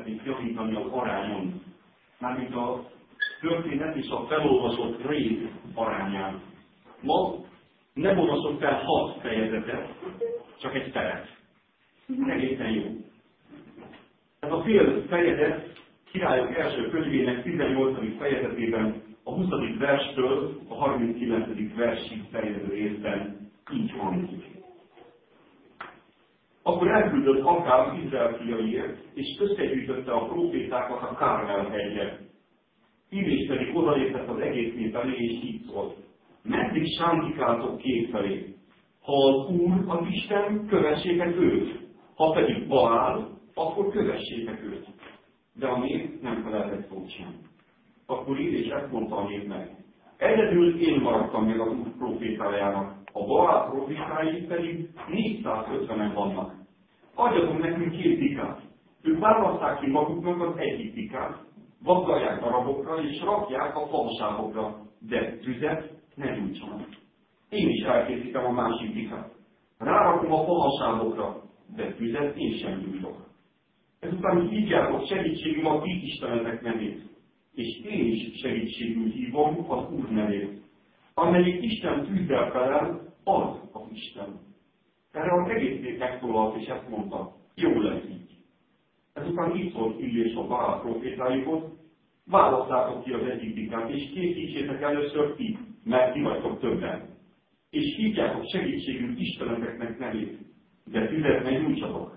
szeretnék javítani az arányon, mármint a történet és a felolvasott rész arányán. Ma nem olvasok fel 6 fejezetet, csak egy felet. Egészen jó. Ez a fél fejezet Királyok első könyvének 18. fejezetében a 20. verstől a 39. versig terjedő részben így hangzik. Akkor elküldött Akáb Izrael fiaiért, és összegyűjtötte a prófétákat a Kármel-hegyre. Illés pedig odalépett az egész nép elé, és így szólt: meddig sántikáltok két felé? Ha az Úr az Isten, kövessétek őt, ha pedig Baál, akkor kövessétek őt. De a nép nem felelt egy szót sem. Akkor Illés ezt mondta a népnek: egyedül én maradtam meg az Úr prófétájának, a Baál prófétái pedig 450-en vannak. Adjatok nekünk 2 bikát. Ők választák ki maguknak az egyik bikát, vaggalják darabokra és rakják a fahasábokra, de tüzet ne gyújtsanak. Én is elkészítem a másik bikát. Rárakom a fahasábokra, de tüzet én sem gyújtok. Ezután hívjátok segítségül a ti istenetek nevét, és én is segítségül hívom az Úr nevét. Amelyik Isten tűzzel felel, az az Isten. Erre az egész nép megszólalt, és ezt mondta: jó lesz így. Ezután így szólt Illés a Baál prófétáihoz: választátok ki az egyik bikát, és készítsétek először ti, mert ti vagytok többen. És hívjátok segítségül isteneteknek nevét, de tüzet ne nyújtsatok.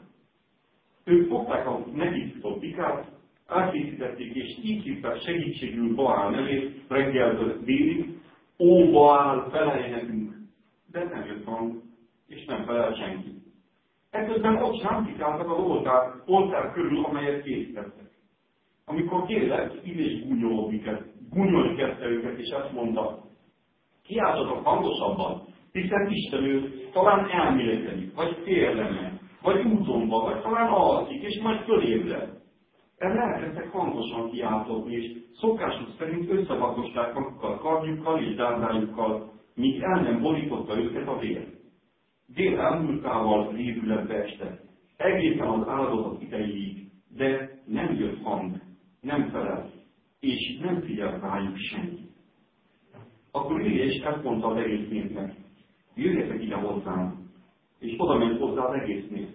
Ők fogták a nekik bikát, elkészítették, és így hívták segítségül Baál nevét reggeltől délig: ó Baál, felelj nekünk! De nem jött hang, és nem felel senki. Ekközben ott sántikáltak az oltár körül, amelyet készítettek. Amikor dél lett, Illés gúnyolni kezdte őket, és ezt mondta: kiáltsatok hangosabban, hiszen Isten ő talán elmélekedik, vagy félremen, vagy úton van, vagy talán alszik, és majd fölébred. Erre elkezdtek hangosan kiáltani, és szokásuk szerint összevagdosták magukkal kardjukkal és dárdájukkal, míg el nem borította őket a vér. Dél elmúltával révületbe estek, egészen az áldozat idejéig, de nem jött hang, nem felelt, és nem figyelt rájuk senki. Akkor Illés ezt mondta az egész népnek: jöjjetek ide hozzám, és oda ment hozzá az egész nép.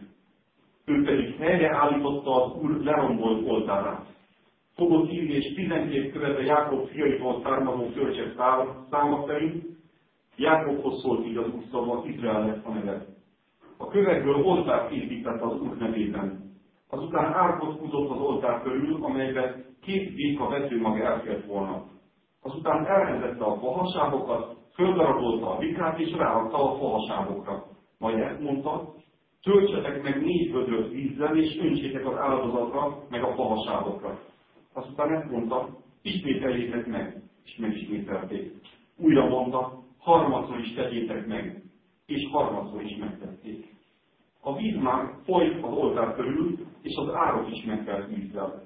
Ő pedig helyreállította az Úr lerombolt oltárát. Fogott Illés 12 követ a Jákob fiaitól származó kölcsek száma szerint. Jákobhoz szólt így az Úr szava: Izrael lett a neve. A kövekből oltárt épített az Úr nevében. Azután árkot húzott az oltár körül, amelyben 2 béka vetőmag elfért volna. Azután elrendette a fahasábokat, földarabolta a bikát, és rárakta a fahasábokra. Majd ezt mondta: töltsetek meg 4 vödröt vízzel, és öntsétek az áldozatra, meg a fahasábokra. Azután ezt mondta: ismételjétek meg, és megismételték. Újra mondta: harmadszor is tegyétek meg, és harmadszor is megtették. A víz már folyt az oltár körül, és az árok is megtelt vízzel.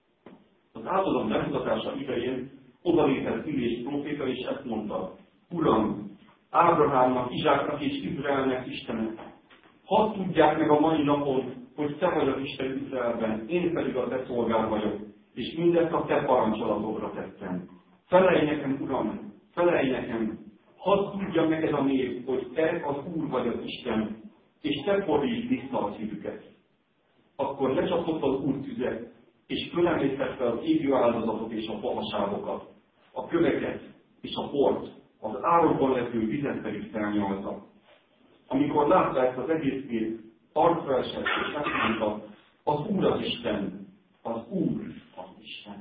Az áldozat bemutatása idején odalépett Illés próféta, és ezt mondta: Uram, Ábrahámnak, Izsáknak és Izraelnek Istenek, hadd tudják meg a mai napon, hogy te vagy az Isten Izraelben, én pedig a te szolgád vagyok, és mindezt a te parancsolatodra tettem. Felelj nekem, Uram, felelj nekem, hadd tudja meg ez a nép, hogy te az Úr vagy az Isten, és te fordítsd vissza a szívüket. Akkor lecsapott az Úr tüzet, és fölemésztette az égő áldozatot és a fahasábokat, a köveket és a port, az árokban levő vizet pedig felnyalta. Amikor látta ezt az egész nép, arcra esett, és ezt mondta: az Úr az Isten, az Úr az Isten.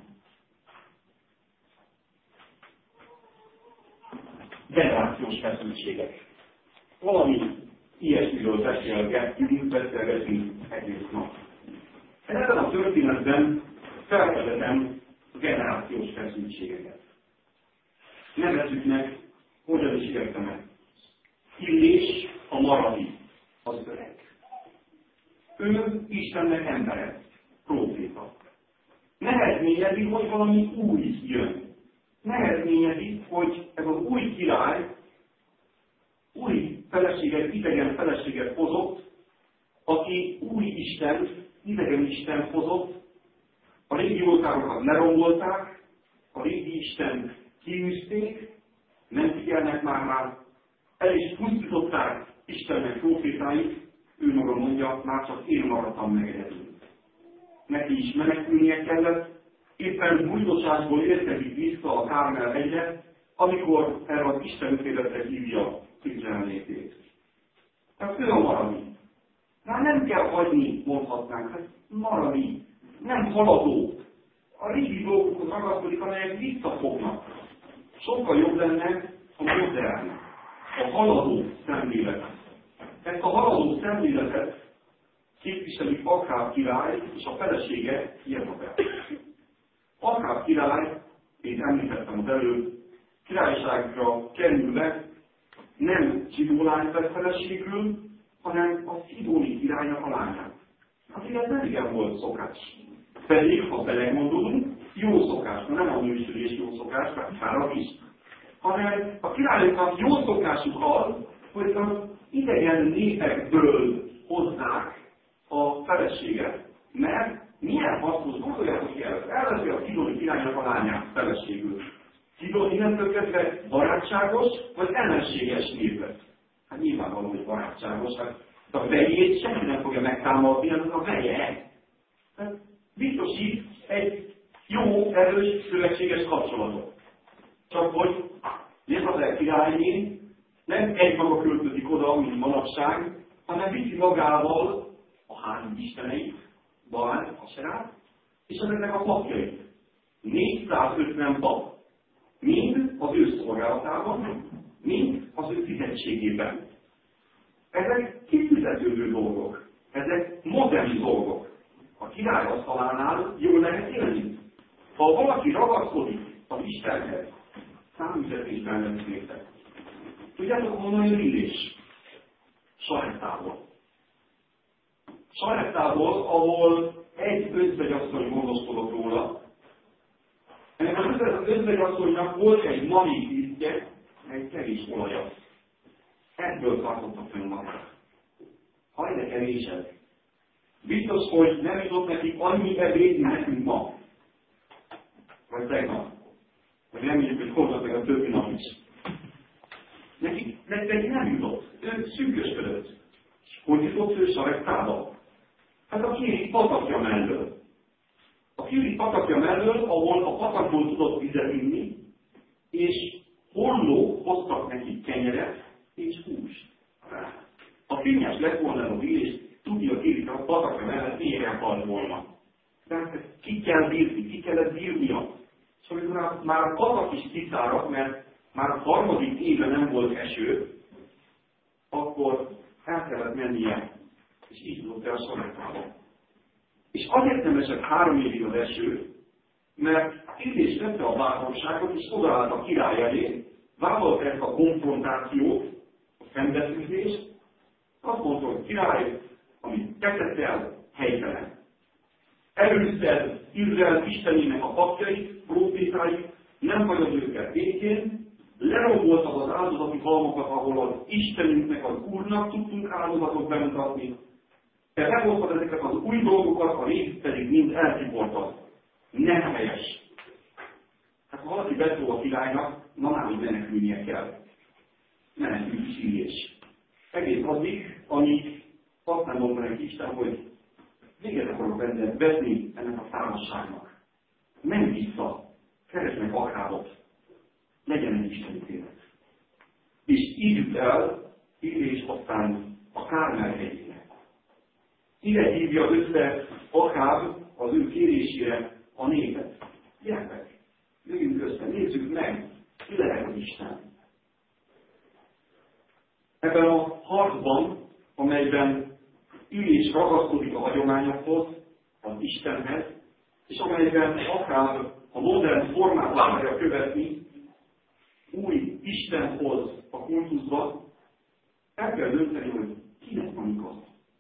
Generációs feszültségek. Valami ilyesmiről beszélgetünk egész nap. Ebben a történetben felvezetem a generációs feszültségeket. Nevezzük meg, hogyan is értenek. Illés a maradi, az öreg. Ő Istennek embere, próféta. Nehezményezi, hogy valami új jön. Nehezményezi, hogy ez az új király új feleséget, idegen feleséget hozott, aki új Istent, idegen Istent hozott, A régi oltárokat lerombolták, a régi Istent kiűzték, nem figyelnek már rá, el is pusztították Istennek prófétáit, ő maga mondja, már csak én maradtam meg egyedül. Neki is menekülnie kellett, éppen bújdosásból érkezik vissza a Kármel hegyre, amikor erre az Isten ütéletre hívja Izrael népét. Tehát ő a maradi. Már nem kell hagyni, mondhatnánk, hát maradi, nem haladó. A régi dolgokhoz ragaszkodik, amelyek visszafognak. Sokkal jobb lenne a modern, a haladó szemlélet. Ezt a haladó szemléletet képviseli Akáb király és a felesége Jezabel. Akáb király, én említettem az előbb, királyságra kerülve nem zsidó lányt vett feleségül, hanem a szidóni királynak a lányát. Azért ez nem igen volt szokás. Pedig, ha belegondolunk, jó szokás, nem a nősülés jó szokás, mert fáradt is, hanem a királyoknak jó szokásuk az, hogy az idegen népekből hozzák a feleséget. Mert milyen hasznos, gondoljátok ki el, elveszi a szidóni királynak a lányát feleségül. Szidón innentől kezdve barátságos, vagy ellenséges nép. Hát nyilvánvaló, hogy barátságos, hát a vejét senki nem fogja megtámadni, ez a veje. Hát biztosít egy jó, erős, szövetséges kapcsolatot. Csak hogy Jezabel királyné nem egymaga költözik oda, mint manapság, hanem viszi magával a házi isteneit, Baál, Aserát, és ezeknek a papjait. 450 pap. Mind az ő szolgálatában, mind az ő fizetségében. Ezek kifizetődő dolgok. Ezek modern dolgok. A király asztalánál jól lehet élni. Ha valaki ragaszkodik az Istenhez, számüzetésben lesz néztek. Tudjátok, honnan jön Illés? Sareptából. Sareptából, ahol egy özvegyasszony gondoskodott róla. Ennek az özvegyasszonynak volt egy mami vízje, egy kevés olaja. Ebből tartotta fönn magát. Hajde kevésed. Biztos, hogy nem jutott nekik annyi ebéd, nekünk ma. Vagy tegnap. Vagy nem mondjuk, hogy holnap meg a többi nap is. Nekik nem jutott. Ő szűkösködött. Hogy jutott ő Sareptába? Hát a Kéri patakja mellől. A Kéri patakja mellől, ahol a patakból tudott vizet inni, és hollók hoztak neki kenyeret és húst. Ha fényes lett volna a víz, és tudja, hogy a patakja mellett éjjel halt volna. Tehát ezt ki kell bírni, ki kellett bírnia. És amikor már a patak is kiszáradt, mert már a harmadik éve nem volt eső, akkor el kellett mennie, és így tudott el a Sareptába. És azért nem esett 3 évig az eső, mert Illés tette a bátorságot, és odaállt a király elé, vállalta ezt a konfrontációt, a szembeszűzést, azt mondta, hogy király, amit te tettél, helytelen. Elűzted Izrael Istenének a papjait, prófétáit, nem hagyod őket békén, leromboltad az áldozati halmokat, ahol az Istenünknek, az Úrnak tudtunk áldozatot bemutatni. Te meghoztad ezeket az új dolgokat, a régit pedig mind eltiportad. Nem helyes. Hát ha valaki beszól a királynak, na már hogy menekülnie kell. Menekül is Illés. Egész addig, amíg azt nem mondta neki Isten, hogy véget akarok vetni ennek a szárazságnak. Menj vissza, keresd meg Akábot, legyen egy Isten ítélet. És így jut el Illés aztán a Kármel hegyére. Ide hívja össze Akáb az ő kérésére a népet. Gyertek, jöjjünk össze, nézzük meg, ki lehet az Isten. Ebben a harcban, amelyben Illés ragaszkodik a hagyományokhoz, az Istenhez, és amelyben Akáb a modern formát akarja követni, új Isten hoz a kultuszba, el kell dönteni, hogy kinek van igaz.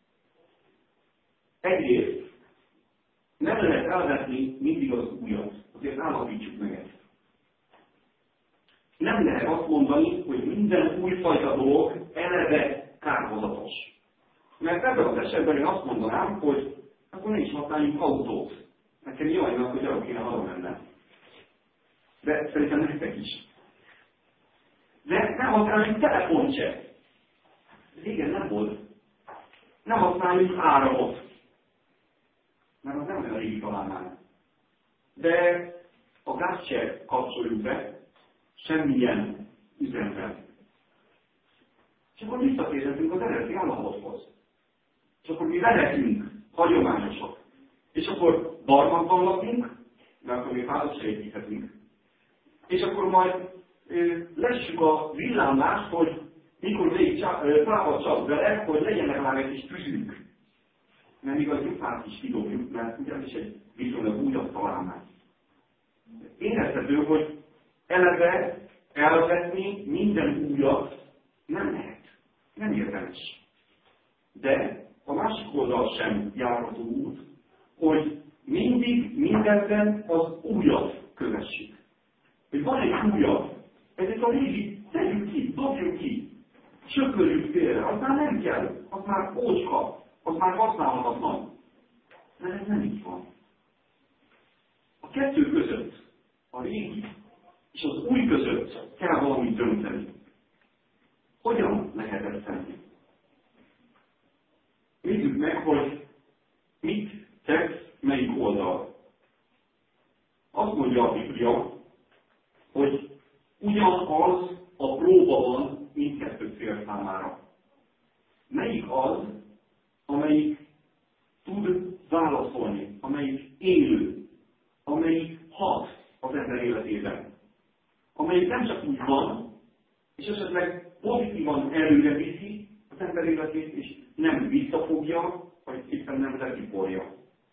Egyrészt nem lehet elvetni mindig az újat, azért állapítsuk meg ezt. Nem lehet azt mondani, hogy minden újfajta dolog eleve kárhozatos. Mert ebben az esetben én azt mondanám, hogy akkor ne is használjunk autót. Nekem Jajnak, hogy arra kéne hazamennem. De szerintem nektek is. De nem használjuk telefont se. Régen nem volt. Nem használjuk áramot. Mert az nem olyan régi találmány. De a gázt se kapcsoljuk be, semmilyen üzemben. És akkor visszatérhetünk az eredeti állapothoz. És akkor mi vezetünk, hagyományosok. És akkor barlangban lakunk, mert akkor még házat se építhetünk. És akkor majd lessük a villámlást, hogy mikor még fával csap vele, hogy legyen legalább egy kis tüzünk. Mert még a gyufát is kidobjuk, mert ugyanis egy viszonylag újabb találmány. Érezhető, hogy eleve elvetni minden újat nem lehet. Nem érdemes. De a másik oldal sem járható út, hogy mindig mindenben az újat kövessük. Hogy van egy újabb, ezért a régi tegyük ki, dobjuk ki, söpörjük félre, az már nem kell, az már ócska, az már használhatatlan. De ez nem így van. A kettő között, a régi és az új között kell valamit dönteni. Hogyan lehet ezt tenni? Nézzük meg, hogy mit tesz melyik oldal. Azt mondja a Biblia, hogy ugyanaz a próba van mindkettő fél számára. Melyik az, amelyik tud válaszolni, amelyik élő, amelyik hat az ember életében. Amelyik nem csak úgy van, és esetleg pozitívan előre viszi az ember életét, és nem visszafogja, vagy éppen nem lekiporja.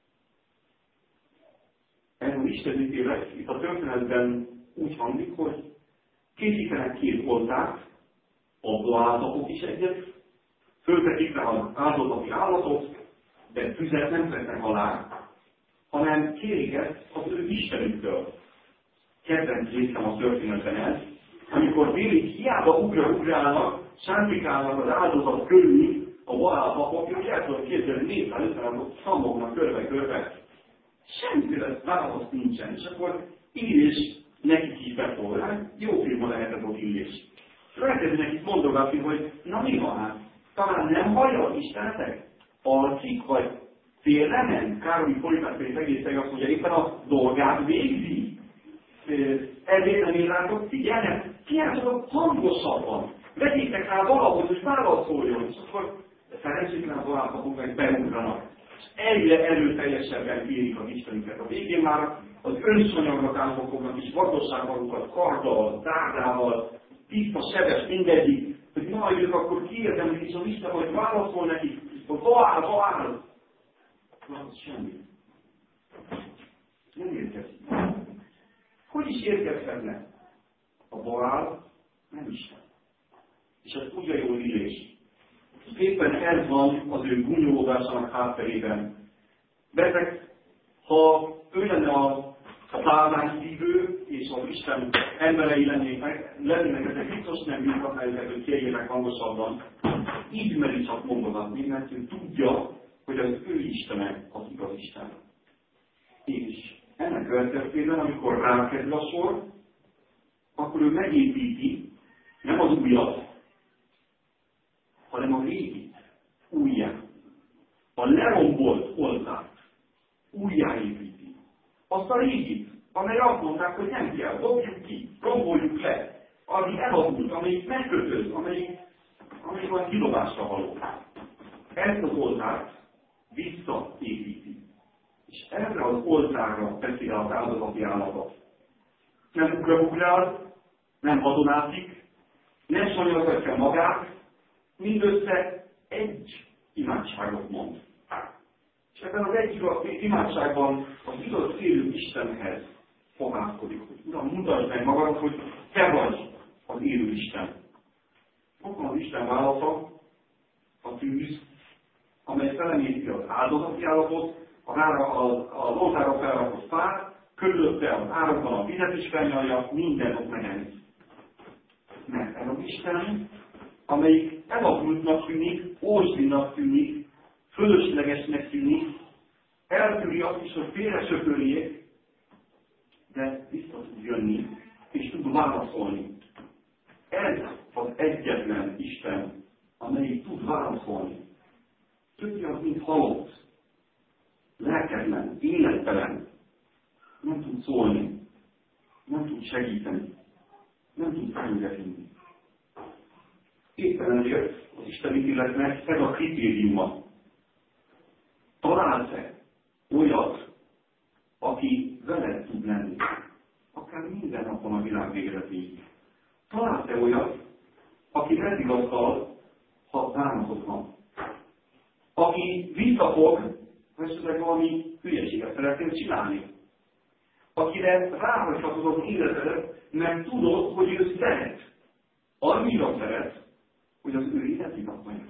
Ez az istenítélet itt a történetben úgy hangzik, hogy készítenek két oltárt, abból áldozatok is egyet, föltetik rá az áldozati állatot, de tüzet nem tettek alá, hanem kérik ezt az ő Istenüktől. Kedvenc részem a történetben ez, amikor vélik hiába ugrálnak, sántlikálnak az áldozat körül a Baál papok, és el tudom képzelni, 450 szamognak körbe-körbe. Semmiféle válasz nincsen, és akkor Illés nekik is beszól, jó firma lehetett ott Illés. És elkezdi nekik mondogatni, hogy na mi van hát? Talán nem hallja az Istenetek? Alszik, vagy félrement? Károlyi Polipászék egészen azt mondja, éppen a dolgát végzi. Ezért nem irántok figyelnek, kiáltsatok hangosabban. Vegyétek rá valahogy, hogy válaszoljon. És akkor szerencsétlen a barátok meg beugranak. És egyre erőteljesebben kérik az Istenüket. A végén már az önszonyagra támogatnak is, vadosságvalókat, karddal, dárdával, tiszta, sebes, mindegyik, hogy majd ők akkor kiérdemlik is az Isten, hogy válaszol nekik, hogy Baál. Az semmi. Nem érkezik. Hogy is érkezhetne? A Baál nem Isten. És ez tudja jól Illés. És éppen ez van az ő gúnyolódásának hátterében. Bezek, ha ő lenne a pálmányszívő, és az Isten emberei lennének ezek biztos nem bírhatná őket, hogy kérjenek hangosabban. Így meri csak mondogatni, mert ő tudja, hogy az ő Istene az igaz Isten. És ennek következtében, amikor rákerül a sor, akkor ő megépíti nem az újat, hanem a régit, újjá. A lerombolt oltárt újjáépíti. Azt a régit, amely azt mondták, hogy nem kell, dobjuk ki, romboljuk le, ami elavult, amelyik megkötöz, amelyik olyan kidobásra való. Ezt az oltárt visszaépíti. És erre az oltárra teszi rá az áldozati állatot. Nem ugrál, nem hadonászik, nem sanyargatja magát, mindössze egy imádságot mond. És ebben az egy imádságban az igaz élő Istenhez fohászkodik, hogy Uram, mutasd meg magad, hogy te vagy az élő Isten. Ott van az Isten válasza, a tűz, amely felemészti az áldozati állatot, az oltára felrakott fát, körülötte az árokban a vizet is felnyalja, minden ott megenni. Mert ez az Isten, amelyik elavultnak tűnik, ósdinak tűnik, fölöslegesnek tűnik, eltűri az is, hogy félresöpörjék, de vissza tud jönni, és tud válaszolni. Ez az egyetlen Isten, amelyik tud válaszolni. Többi az, mint halott, lelketlen, élettelen, nem tud szólni, nem tud segíteni, nem tud felületni. Éppen ezért az Isten ítéletnek ez a kritériuma. Találsz-e olyat, aki veled tud lenni? Akár minden napon a világ végezetéig. Találsz-e olyat, aki megvigasztal, ha bánatot van? Aki visszafog, esetleg valami hülyeséget szeretnél csinálni. Akire ráhagyhatod az életedet, mert tudod, hogy ő szeret. Annyira szeret, hogy az ő életét adja.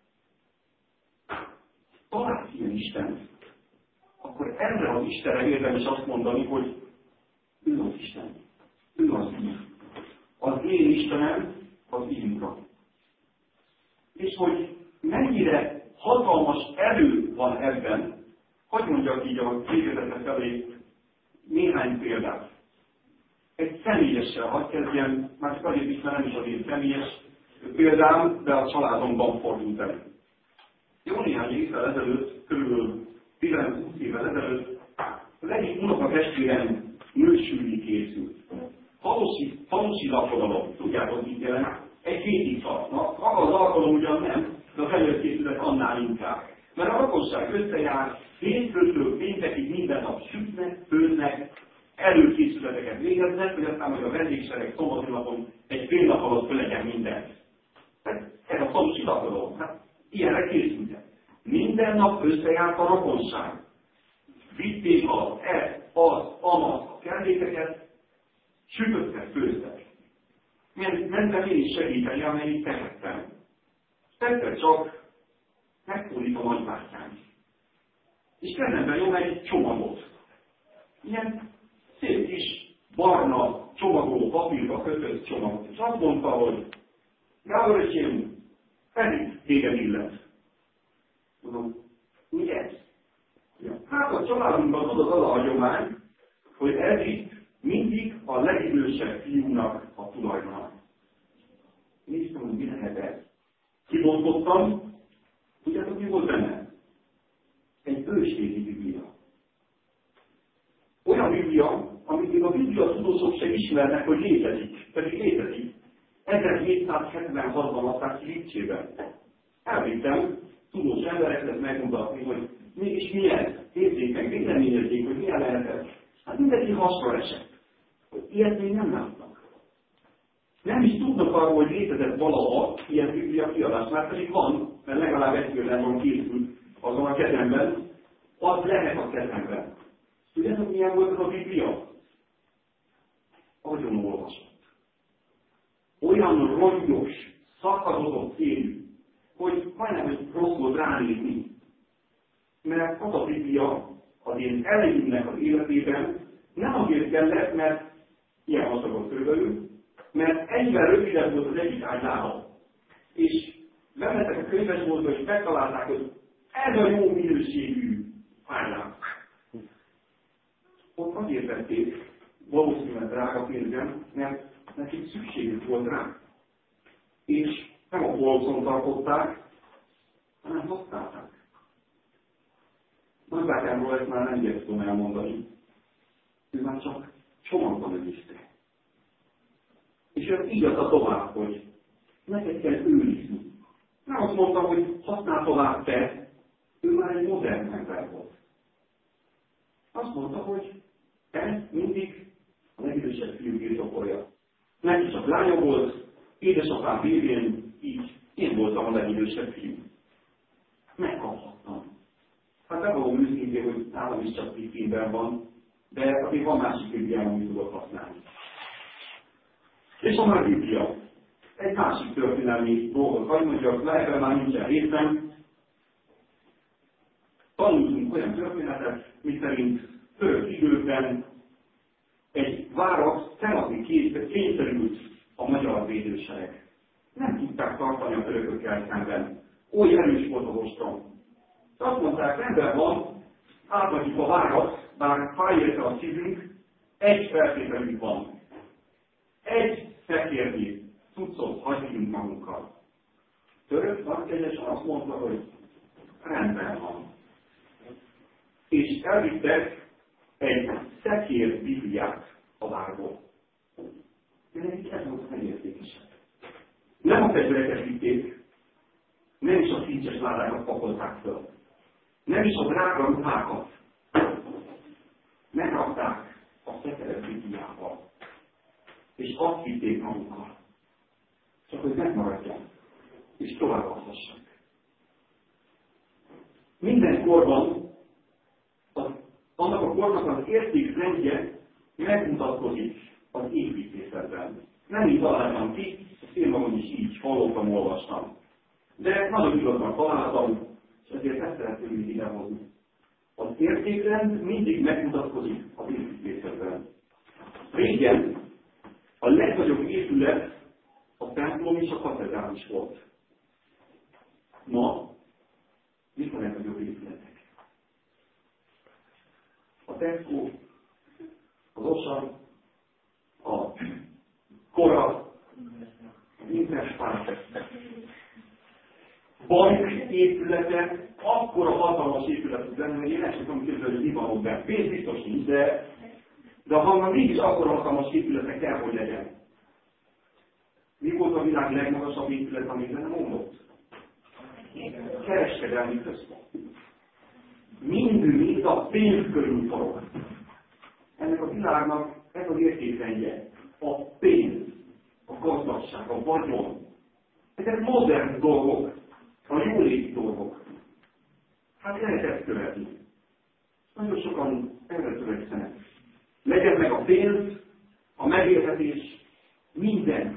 Találsz ilyen Istent, akkor erre az Istenre érdemes azt mondani, hogy ő az Isten. Ő az Ír. Az én Istenem az Íra. És hogy mennyire hatalmas erő van ebben, hogy mondjak így a végezetre felé néhány példát. Egy személyessel, hadd kezdjem, már csak azért is, mert nem is az én személyes példám, de a családomban fordult elő. Jó néhány évvel ezelőtt, kb. 15-20 évvel ezelőtt az egyik unokatestvérem nősülni készült. Falusi lakodalom, tudjátok, mit jelent? Egy hétig tartnak. Maga az alkalom ugyan nem, de az előkészület annál inkább. Mert a lakosság összejár, hétfőtől péntekig minden nap sütnek, főznek, előkészületeket végeznek, hogy aztán majd a vendégsereg szombati napon egy fél nap alatt fölegyen mindent. Ez a falusi lakodalom. Hát ilyenre készültek. Minden nap összejárt a rokonság. Vitték a kellékeket, sütöttek, főztek. Mentem én is segíteni, amelyik tehettem. Egyszer csak megszólít a nagybátyám. És kezemben nyom egy csomagot. Ilyen szép kis barna csomagoló papírba kötött csomagot. És azt mondta, hogy Gábor öcsém, pedig téged illet. Mondom, mi ez? Ja. Hát a családunkban tudod az a hagyomány, hogy ez itt mindig a legidősebb fiúnak a tulajdona. Néztem, hogy mi lehet ez. Kibontottam, tudjátok, mi volt benne? Egy ősrégi Biblia. Olyan Biblia, amit még a Biblia tudósok sem ismernek, hogy létezik. Pedig létezik. 1776-ban adták ki Lipcsében. Elvittem tudós embereknek megmutatni, hogy mégis mi ez? Nézzék meg, véleményezzék, hogy milyen lehet ez. Hát mindenki hasra esett. Hogy ilyet még nem látnak. Nem is tudnak arról, hogy létezett valaha ilyen Biblia kiadás, már pedig van, mert legalább egy példában készült azon a kezemben, az lehet a kezemben. Tudjátok, milyen volt az a Biblia? Agyon olvasott. Olyan rongyos, szakadozott szélű, hogy majdnem, hogy rossz volt ránézni. Mert az a Biblia az én elejének az életében nem azért kellett, mert ilyen hasonlott körülbelül, mert egyben rövidebb volt az egyik ágylába. És bementek a könyvesboltba, és megtalálták, hogy ez a jó minőségű ágyláb. Ott azért vették, valószínűleg drága pénzem, mert nekik szükségük volt rá. És nem a polcon tartották, hanem használták. Nagybátyámról ezt már nem tudom elmondani. Ő már csak csomagban őrizte. És ő így adta tovább, hogy neked kell őrizni. Nem azt mondtam, hogy használ tovább te, ő már egy modern ember volt. Azt mondta, hogy ez mindig a legidősebb fiú birtokolja. Neki csak lánya volt, édesapám végén így én voltam a legidősebb fiú. Megkaphattam. Hát bevallom őszintén, hogy nálam is csak Bibliában van, de azért van másik Bibliában, amit tudok használni. És van már Biblia. Egy másik történelmi dolgot, hogy mondjak, ebben már nincsen részem. Tanultunk olyan történetet, miszerint török időkben egy várat feladni kényszerült a magyar védősereg. Nem tudták tartani a törökökkel szemben. Oly erős volt a ostrom. Azt mondták, rendben van, átadjuk a várat, bár fáj érte a szívünk, egy feltételünk van. Egy fekérnyi cuccot hagyjunk magunkkal. Török nagykegyesen azt mondta, hogy rendben van. És elvittek egy szekér Bibliát a várból. De nekik ez volt a legértékesebb. Nem a fegyvereket vitték, nem is a fincses ládákat pakolták föl, nem is a drága ruhákat. Megrakták a szekeres Bibliával, és azt vitték magukkal. Csak hogy megmaradjon, és továbbadhassak. Minden korban annak a kornak az értékrendje megmutatkozik az építészetben. Nem így találtam ki, ezt én magam is így hallottam, olvastam. De nagyon igazban találtam, és ezért ezt szeretném így idehozni. Az értékrend mindig megmutatkozik az építészetben. Régen a legnagyobb épület a templom és a katedrális volt. Ma mik a legnagyobb épületek? A Tesco, az Osa, a Kora, az Interspár, bank épületek, akkora hatalmas épületek lenne, hogy én ezt tudom képzelni, hogy mi van ott benne. Pénz biztos nincs, de ha már mégis akkora hatalmas épületek kell, hogy legyen. Mi volt a világ legmagasabb épület, amit nem mondott? Kereskedelmi központ. Mind a pénz körül forog. Ennek a világnak ez az értékrendje. A pénz, a gazdagság, a vagyon. Ezek modern dolgok, a jóléti dolgok. Hát lehet ezt követni. Nagyon sokan erre törekszenek. Legyen meg a pénz, a megélhetés, minden.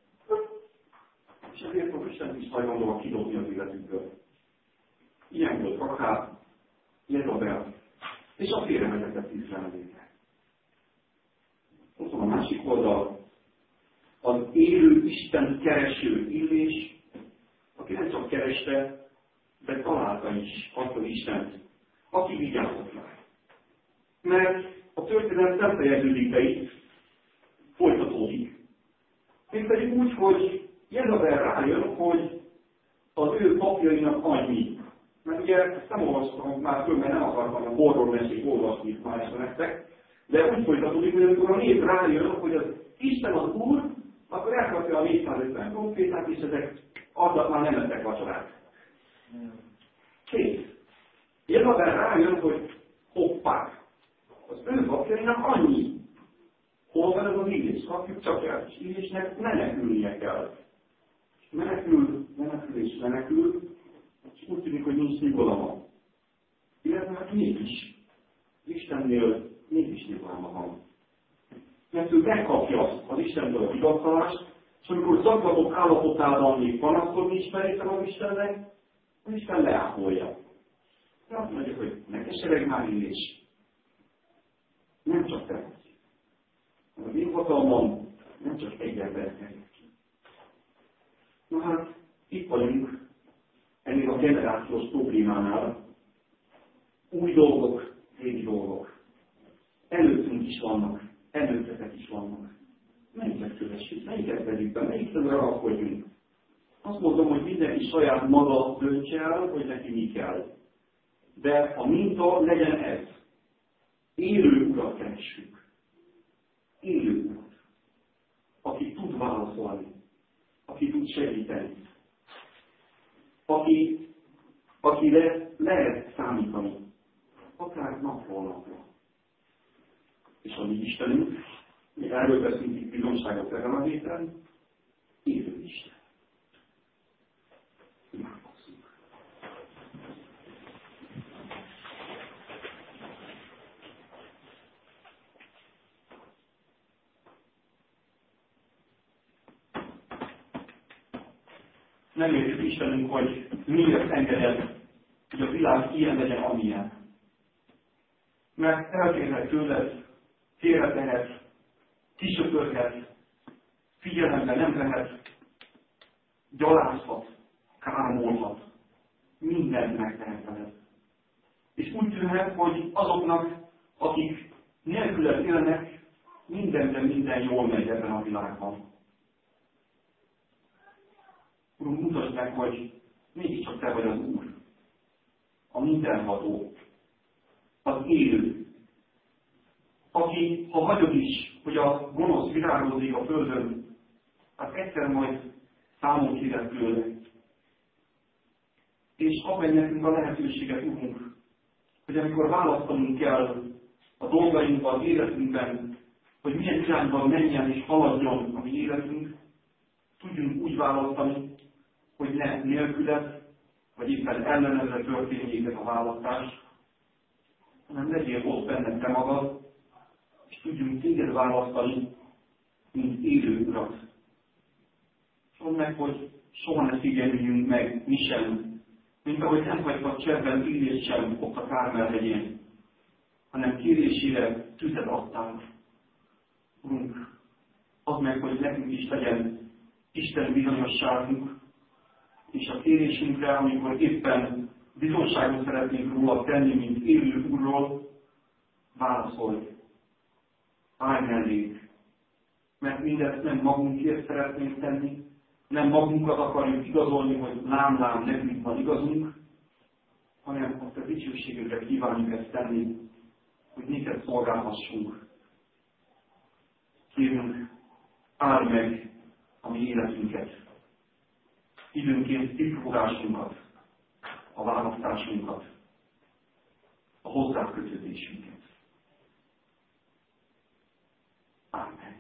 És ezért az Isten is hajlandóan kidobni az életükből. Ilyen volt Rahab, Jezabel, és a félrevezetett Izraelének. Ott van a másik oldal, az élő Isten kereső Illés, aki nem csak kereste, de találta is azt az Istent, aki vigyázott rá. Mert a történet nem fejeződik be itt, folytatódik. Mégpedig úgy, hogy Jezabel rájön, hogy az ő papjainak annyi. Mert ugye ezt nem olvastam már föl, mert nem akartam a horrormesék olvasni itt már ezt nektek, de úgy folytatódik, hogy amikor a nép rájön, hogy az Isten az Úr, akkor elkapja a 450 profétát, és ezek azzal már nem lettek vacsorát. Kész. Jezabel rájön, hogy hoppá, az ő papjainak annyi. Hol van ez az Illés? Kapjuk csak el. És Illésnek menekülnie kell. Menekül, és úgy tűnik, hogy nincs nyugalma. Illetve hát mégis. Istennél mégis nyugalma van. Mert ő megkapja az Istentől a vigasztalást, és amikor zaklatott állapotában még panaszkodni is merítem az Istennek, az Isten leápolja. De azt mondja, hogy ne kesereg már Illés. Nem csak te vagy. Az én hatalmam nem csak egy ember terjed ki. Na hát, itt vagyunk ennél a generációs problémánál. Új dolgok, régi dolgok. Előttünk is vannak, előttetek is vannak. Melyiket kövessük, melyiket vegyük be, melyiket ragadjunk. Azt mondom, hogy mindenki saját maga döntse el, hogy neki mi kell. De a minta legyen ez. Élő urat keressük. Élő urat. Aki tud válaszolni. Aki tud segíteni. Akire lehet számítani. Akár napról napra. És a mi Istenünk, mi erről beszélünk itt bizonságot ezen a héten, élő Isten. Imádkozzunk. Nem értjük Istenünk, hogy miért engeded, hogy a világ ilyen legyen, amilyen. Mert eltérhet tőled, félretehet, kisöpörhet, figyelembe nem vehet, gyalázhat, káromolhat, mindent megtehet veled. És úgy tűnhet, hogy azoknak, akik nélküled élnek, minden jól megy ebben a világban. Urunk, mutasd meg, hogy mégiscsak Te vagy az Úr, a mindenható, az élő, aki, ha hagyod is, hogy a gonosz virágozik a földön, hát egyszer majd számon kérek tőle. És adj meg nekünk a lehetőséget, Urunk, hogy amikor választanunk kell a dolgainkban, az életünkben, hogy milyen irányban menjen és haladjon a mi életünk, tudjunk úgy választani, hogy ne nélküled, vagy éppen ellenedre történjék ez a választás, hanem legyél ott benned Te magad, és tudjunk téged választani, mint élő Urat. Mondd meg, hogy soha ne szigyeljünk meg mi sem, mint ahogy nem hagytad cserben Illést sem ott a Kármel-hegyén, hanem kérésére tüzet adtál. Urunk, add meg, hogy nekünk is legyen Isten bizonyosságunk, és a kérésünkre, amikor éppen bizonságot szeretnénk róla tenni, mint élő Úrról, válaszolj. Állj mellénk, mert mindezt nem magunkért szeretnénk tenni, nem magunkat akarjuk igazolni, hogy lám, nekünk van igazunk, hanem azt a dicsőségünkre kívánjuk ezt tenni, hogy neked szolgálhassunk. Kérünk, áld meg a mi életünket, időnként kifoglásunkat, a választásunkat, a hozzákötődésünket. Amen.